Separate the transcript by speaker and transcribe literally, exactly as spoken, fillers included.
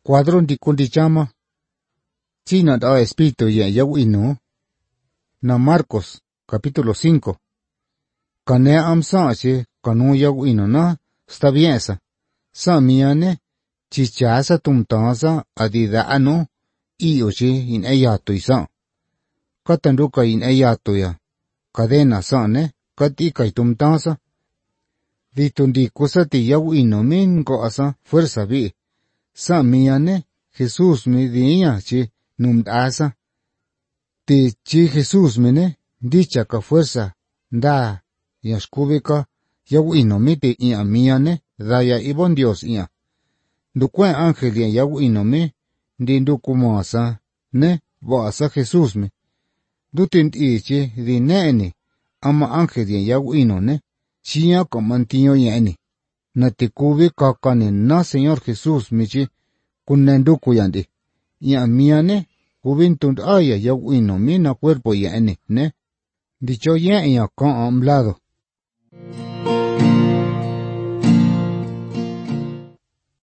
Speaker 1: Cuadro di kundi chama. China da espíritu ya yawino. Na Marcos, capítulo cinco. Kane amsa che kanu yawino na stabiesa. Sa miane chichasa tumtasa adida ano iyo che in ayato isa. Katanduka in ayato ya. Cadena sa ne katika tumtasa. Ditundi kusati yawino min ko asa fuerza bi. Sa miane Jesús me diya che numdasa. Ti chi Jesús mene dicha ka fuerza da yashkubika yawino miti ia miane daya ibon Dios ia. Dukwe ángel ya yawino me di ndukumo asa ne bo asa Jesús me. Dutint ichi di neeni ama ángel ya yawino ne chiya komantiyo yani. Na tikubi kakane na Señor Jesús michi kunenduku yandi. Ia miane kubintunt aya yawino mina cuerpo yani ne. Dicho ya ia ka amlado.